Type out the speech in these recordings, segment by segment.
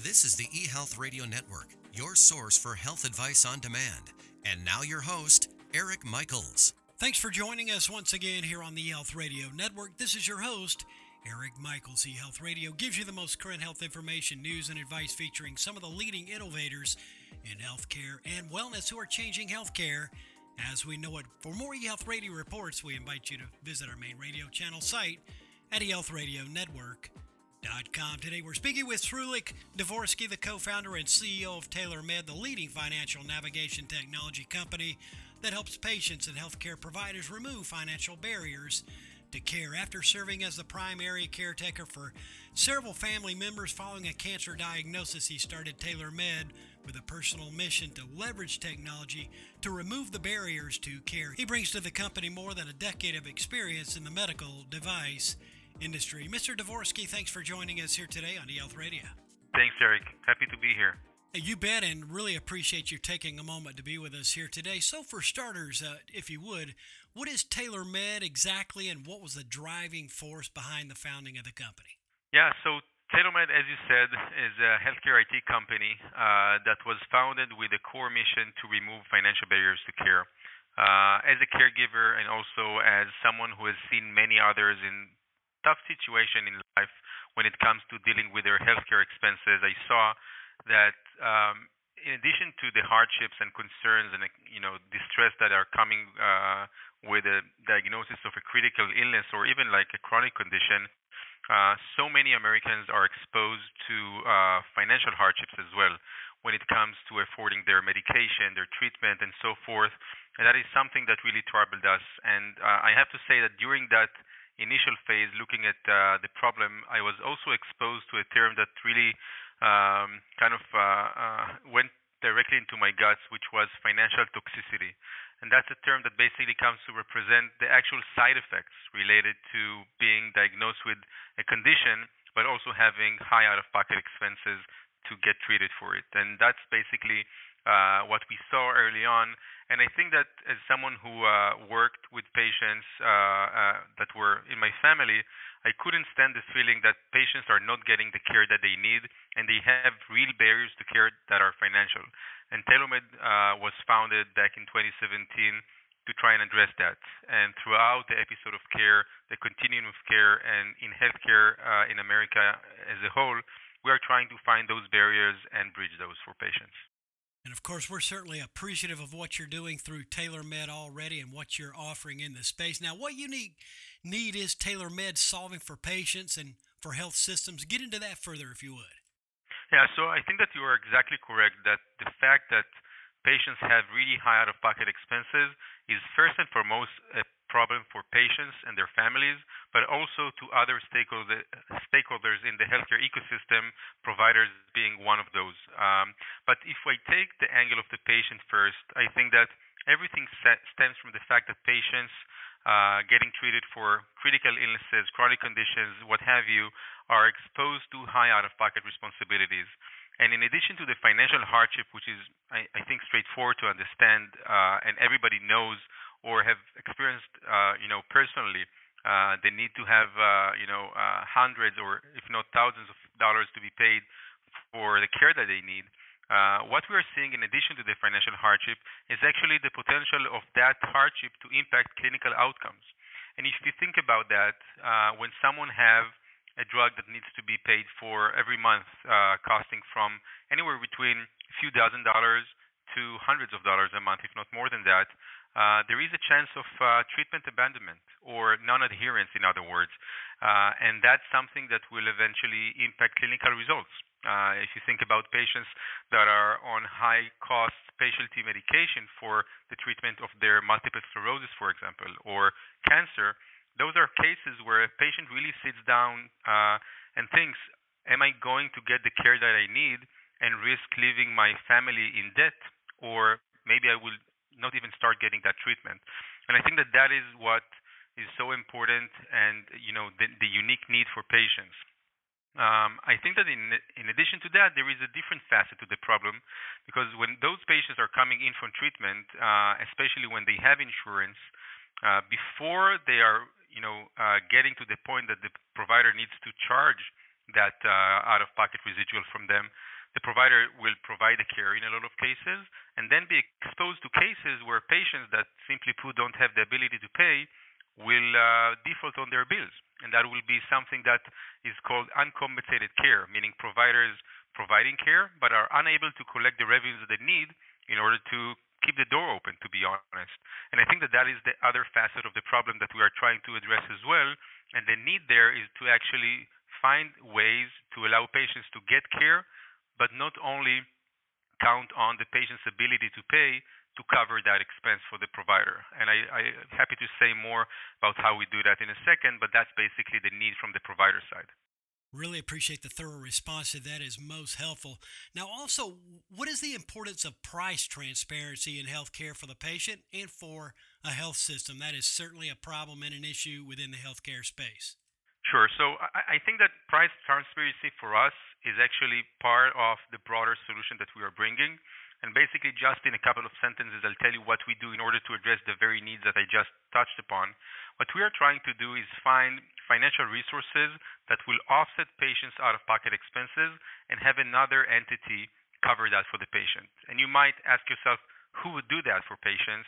This is the eHealth Radio Network, your source for health advice on demand. And now your host, Eric Michaels. Thanks for joining us once again here on the eHealth Radio Network. This is your host, Eric Michaels. eHealth Radio gives you the most current health information, news, and advice featuring some of the leading innovators in healthcare and wellness who are changing healthcare as we know it. For more eHealth Radio reports, we invite you to visit our main radio channel site at eHealthRadioNetwork.com. Today we're speaking with Srulik Dvorsky, the co-founder and CEO of TaylorMed, the leading financial navigation technology company that helps patients and healthcare providers remove financial barriers to care. After serving as the primary caretaker for several family members following a cancer diagnosis, he started TaylorMed with a personal mission to leverage technology to remove the barriers to care. He brings to the company more than a decade of experience in the medical device industry. Mr. Dvorsky, thanks for joining us here today on eHealth Radio. Thanks, Eric. Happy to be here. You bet, and really appreciate you taking a moment to be with us here today. So for starters, if you would, what is TaylorMed exactly, and what was the driving force behind the founding of the company? Yeah, so TaylorMed, as you said, is a healthcare IT company that was founded with a core mission to remove financial barriers to care. As a caregiver and also as someone who has seen many others in tough situation in life when it comes to dealing with their healthcare expenses, I saw that in addition to the hardships and concerns and distress that are coming with a diagnosis of a critical illness or even like a chronic condition, so many Americans are exposed to financial hardships as well when it comes to affording their medication, their treatment, and so forth. And that is something that really troubled us. And I have to say that during that initial phase, looking at the problem, I was also exposed to a term that really went directly into my guts, which was financial toxicity. And that's a term that basically comes to represent the actual side effects related to being diagnosed with a condition, but also having high out-of-pocket expenses to get treated for it. And that's basically what we saw early on. And I think that as someone who worked with patients that were in my family, I couldn't stand the feeling that patients are not getting the care that they need, and they have real barriers to care that are financial. And TaylorMed was founded back in 2017 to try and address that. And throughout the episode of care, the continuum of care, and in healthcare in America as a whole, we are trying to find those barriers and bridge those for patients. And of course, we're certainly appreciative of what you're doing through TaylorMed already and what you're offering in this space. Now, what unique need is TaylorMed solving for patients and for health systems? Get into that further, if you would. Yeah, so I think that you are exactly correct that the fact that patients have really high out-of-pocket expenses is first and foremost a problem for patients and their families, but also to other stakeholders in the healthcare ecosystem, providers being one of those. But if I take the angle of the patient first, I think that everything stems from the fact that patients getting treated for critical illnesses, chronic conditions, what have you, are exposed to high out-of-pocket responsibilities. And in addition to the financial hardship, which is, I think, straightforward to understand, and everybody knows or have experienced, personally, the need to have, hundreds or if not thousands of dollars to be paid for the care that they need. What we are seeing in addition to the financial hardship is actually the potential of that hardship to impact clinical outcomes. And if you think about that, when someone have a drug that needs to be paid for every month, costing from anywhere between a few $1,000s to hundreds of dollars a month, if not more than that, there is a chance of treatment abandonment or non-adherence, in other words. And that's something that will eventually impact clinical results. If you think about patients that are on high-cost specialty medication for the treatment of their multiple sclerosis, for example, or cancer, those are cases where a patient really sits down and thinks, am I going to get the care that I need and risk leaving my family in debt, or maybe I will not even start getting that treatment? And I think that that is what is so important and, the unique need for patients. I think that in addition to that, there is a different facet to the problem, because when those patients are coming in for treatment, especially when they have insurance, before they are getting to the point that the provider needs to charge that out-of-pocket residual from them, the provider will provide the care in a lot of cases, and then be exposed to cases where patients that simply put don't have the ability to pay will default on their bills. And that will be something that is called uncompensated care, meaning providers providing care but are unable to collect the revenues that they need in order to keep the door open, to be honest. And I think that that is the other facet of the problem that we are trying to address as well. And the need there is to actually find ways to allow patients to get care, but not only count on the patient's ability to pay to cover that expense for the provider. And I'm happy to say more about how we do that in a second, but that's basically the need from the provider side. Really appreciate the thorough response to that. Is most helpful. Now, also, what is the importance of price transparency in healthcare for the patient and for a health system? That is certainly a problem and an issue within the healthcare space. Sure. So I think that price transparency for us is actually part of the broader solution that we are bringing. And basically, just in a couple of sentences, I'll tell you what we do in order to address the very needs that I just touched upon. What we are trying to do is find financial resources that will offset patients' out-of-pocket expenses and have another entity cover that for the patient. And you might ask yourself, who would do that for patients?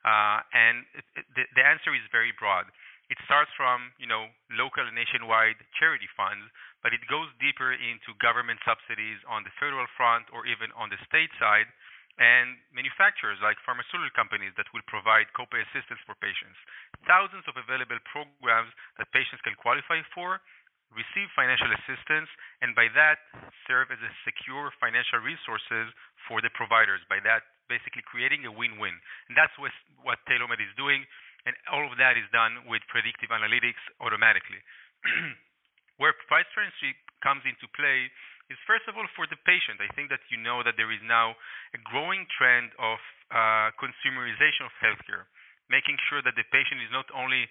The answer is very broad. It starts from, local and nationwide charity funds, but it goes deeper into government subsidies on the federal front or even on the state side, and manufacturers like pharmaceutical companies that will provide copay assistance for patients. Thousands of available programs that patients can qualify for, receive financial assistance, and by that serve as a secure financial resources for the providers. By that, basically creating a win-win. And that's what TaylorMade is doing. And all of that is done with predictive analytics automatically. Where price transparency comes into play is, first of all, for the patient. I think that you know that there is now a growing trend of consumerization of healthcare, making sure that the patient is not only,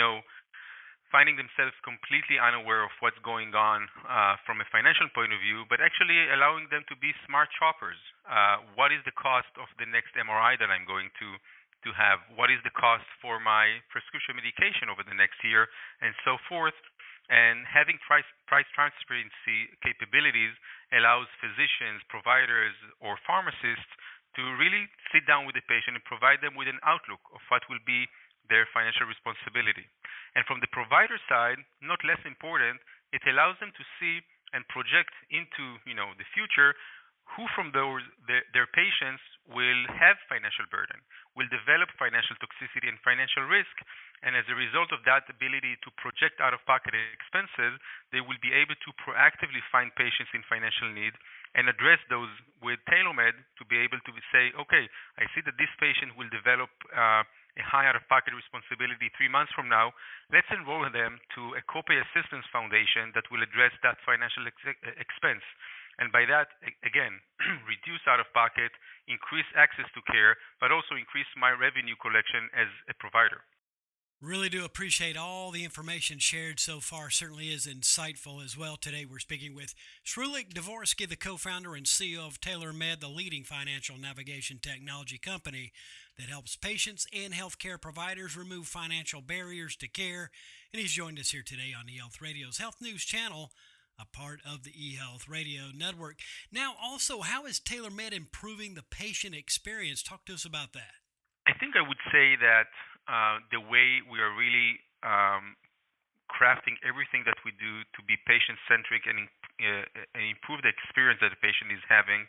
finding themselves completely unaware of what's going on from a financial point of view, but actually allowing them to be smart shoppers. What is the cost of the next MRI that I'm going to have? What is the cost for my prescription medication over the next year, and so forth? And having price transparency capabilities allows physicians, providers, or pharmacists to really sit down with the patient and provide them with an outlook of what will be their financial responsibility. And from the provider side, not less important, it allows them to see and project into the future who from their patients will have financial burden, will develop financial toxicity and financial risk, and as a result of that ability to project out-of-pocket expenses, they will be able to proactively find patients in financial need and address those with TaylorMade to be able to say, okay, I see that this patient will develop a high out-of-pocket responsibility 3 months from now. Let's enroll them to a copay assistance foundation that will address that financial expense. And by that, again, reduce out-of-pocket, increase access to care, but also increase my revenue collection as a provider. Really do appreciate all the information shared so far. Certainly is insightful as well. Today we're speaking with Shrulik Dvorsky, the co-founder and CEO of TaylorMade, the leading financial navigation technology company that helps patients and healthcare providers remove financial barriers to care. And he's joined us here today on eHealth Radio's Health News channel, a part of the eHealth Radio Network. Now, also, how is TaylorMade improving the patient experience? Talk to us about that. I think I would say that the way we are really crafting everything that we do to be patient-centric and improve the experience that the patient is having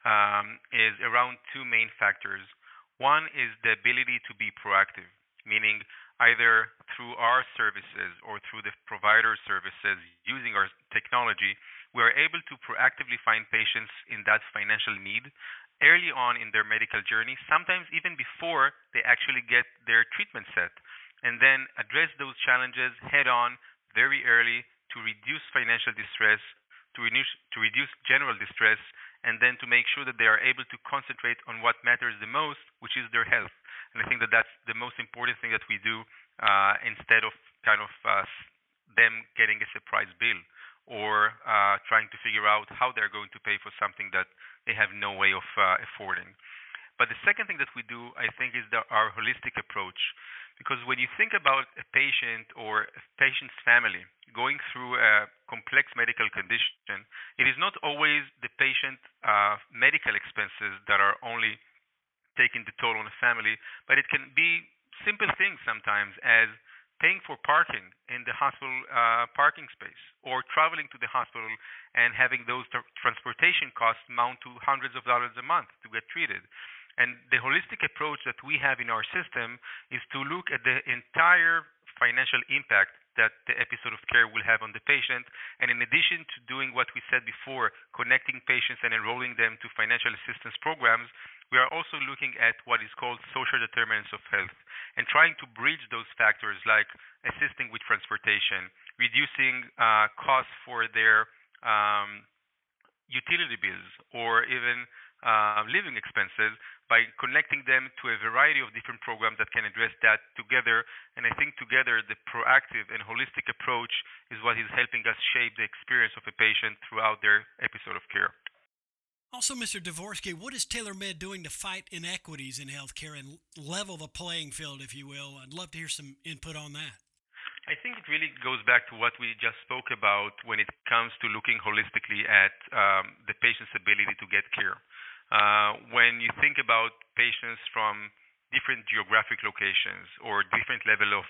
is around two main factors. One is the ability to be proactive, meaning either through our services or through the provider services using our technology, we are able to proactively find patients in that financial need early on in their medical journey, sometimes even before they actually get their treatment set, and then address those challenges head on very early to reduce financial distress, to reduce general distress, and then to make sure that they are able to concentrate on what matters the most, which is their health. And I think that that's the most important thing that we do instead of them getting a surprise bill or trying to figure out how they're going to pay for something that they have no way of affording. But the second thing that we do, I think, is our holistic approach. Because when you think about a patient or a patient's family going through a complex medical condition, it is not always the patient patient medical expenses that are only taking the toll on the family, but it can be simple things sometimes as paying for parking in the hospital parking space, or traveling to the hospital and having those transportation costs mount to hundreds of dollars a month to get treated. And the holistic approach that we have in our system is to look at the entire financial impact that the episode of care will have on the patient. And in addition to doing what we said before, connecting patients and enrolling them to financial assistance programs, we are also looking at what is called social determinants of health and trying to bridge those factors like assisting with transportation, reducing costs for their utility bills, or even living expenses by connecting them to a variety of different programs that can address that together. And I think together the proactive and holistic approach is what is helping us shape the experience of a patient throughout their episode of care. Also, Mr. Dvorsky, what is TaylorMed doing to fight inequities in healthcare and level the playing field, if you will? I'd love to hear some input on that. I think it really goes back to what we just spoke about when it comes to looking holistically at the patient's ability to get care. When you think about patients from different geographic locations or different level of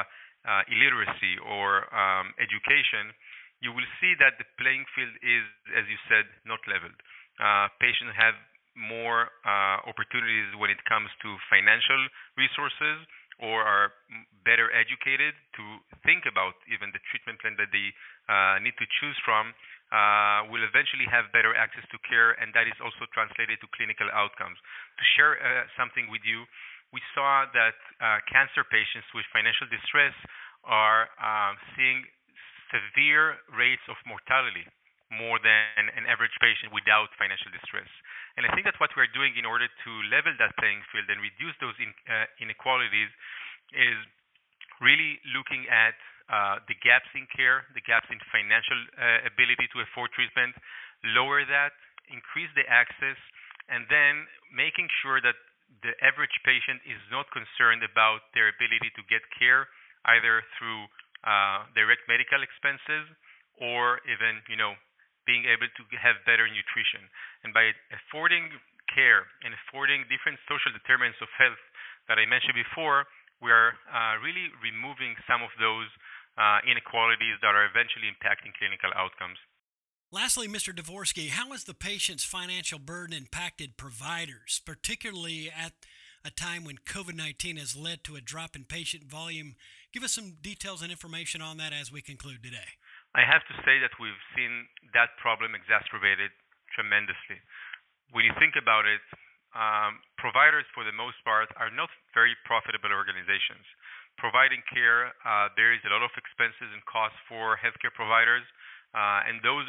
illiteracy or education, you will see that the playing field is, as you said, not leveled. Patients have more opportunities when it comes to financial resources, or are better educated to think about even the treatment plan that they need to choose from, will eventually have better access to care, and that is also translated to clinical outcomes. To share something with you, we saw that cancer patients with financial distress are seeing severe rates of mortality, more than an average patient without financial distress. And I think that what we're doing in order to level that playing field and reduce those inequalities is really looking at the gaps in care, the gaps in financial ability to afford treatment, lower that, increase the access, and then making sure that the average patient is not concerned about their ability to get care either through direct medical expenses or even, being able to have better nutrition. And by affording care and affording different social determinants of health that I mentioned before, we are really removing some of those inequalities that are eventually impacting clinical outcomes. Lastly, Mr. Dvorsky, how has the patient's financial burden impacted providers, particularly at a time when COVID-19 has led to a drop in patient volume? Give us some details and information on that as we conclude today. I have to say that we've seen that problem exacerbated tremendously. When you think about it, providers, for the most part, are not very profitable organizations. Providing care, there is a lot of expenses and costs for healthcare providers, and those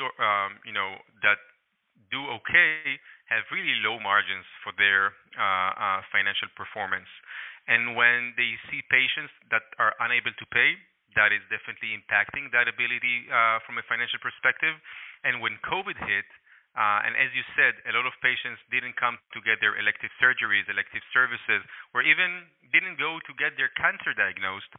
that do okay have really low margins for their financial performance. And when they see patients that are unable to pay, that is definitely impacting that ability from a financial perspective. And when COVID hit, and as you said, a lot of patients didn't come to get their elective surgeries, elective services, or even didn't go to get their cancer diagnosed,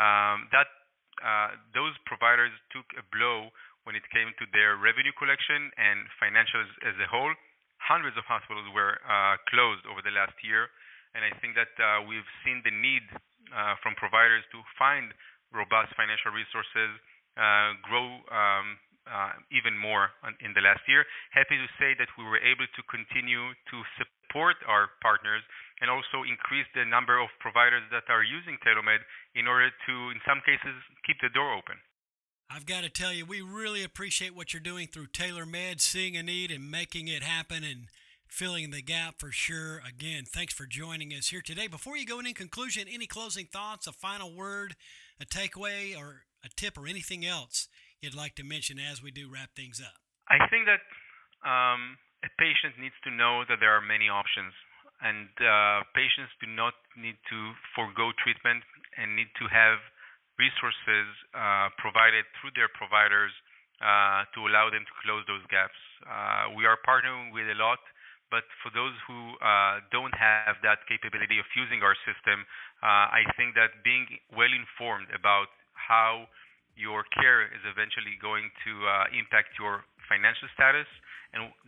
those providers took a blow when it came to their revenue collection and financials as a whole. Hundreds of hospitals were closed over the last year, and I think that we've seen the need from providers to find robust financial resources grow even more in the last year. Happy to say that we were able to continue to support our partners and also increase the number of providers that are using TaylorMed in order to, in some cases, keep the door open. I've got to tell you, we really appreciate what you're doing through TaylorMed, seeing a need and making it happen and filling the gap for sure. Again, thanks for joining us here today. Before you go in conclusion, any closing thoughts, a final word, a takeaway, or a tip, or anything else you'd like to mention as we do wrap things up? I think that a patient needs to know that there are many options, and patients do not need to forego treatment and need to have resources provided through their providers to allow them to close those gaps. We are partnering with a lot, but for those who don't have that capability of using our system, I think that being well informed about how your care is eventually going to impact your financial status and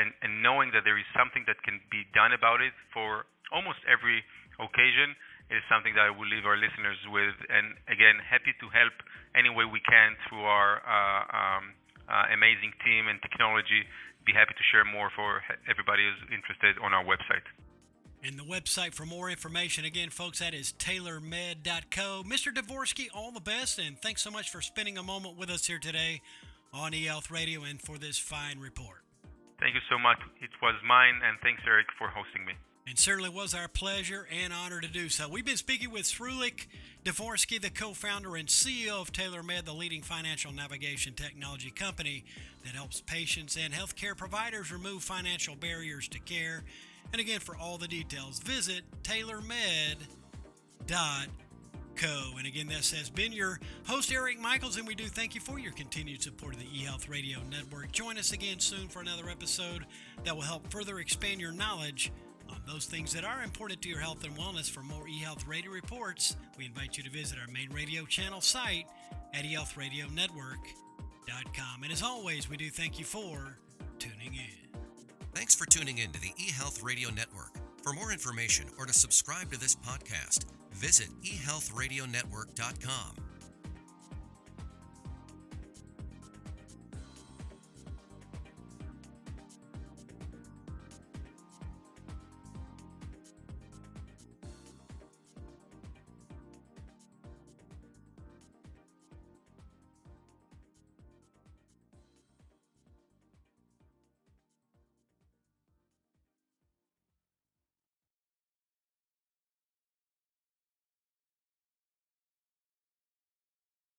and knowing that there is something that can be done about it for almost every occasion is something that I will leave our listeners with. And again, happy to help any way we can through our amazing team and technology. Be happy to share more for everybody who's interested on our website. And the website for more information, again, folks, that is taylormed.co. Mr. Dvorsky, all the best, and thanks so much for spending a moment with us here today on eHealth Radio and for this fine report. Thank you so much. It was mine, and thanks, Eric, for hosting me. And certainly was our pleasure and honor to do so. We've been speaking with Srulik Dvorsky, the co-founder and CEO of TaylorMed, the leading financial navigation technology company that helps patients and healthcare providers remove financial barriers to care. And again, for all the details, visit taylormed.co. And again, this has been your host, Eric Michaels, and we do thank you for your continued support of the eHealth Radio Network. Join us again soon for another episode that will help further expand your knowledge on those things that are important to your health and wellness. For more eHealth Radio reports, we invite you to visit our main radio channel site at eHealthRadioNetwork.com. And as always, we do thank you for tuning in. Thanks for tuning in to the eHealth Radio Network. For more information or to subscribe to this podcast, visit eHealthRadioNetwork.com.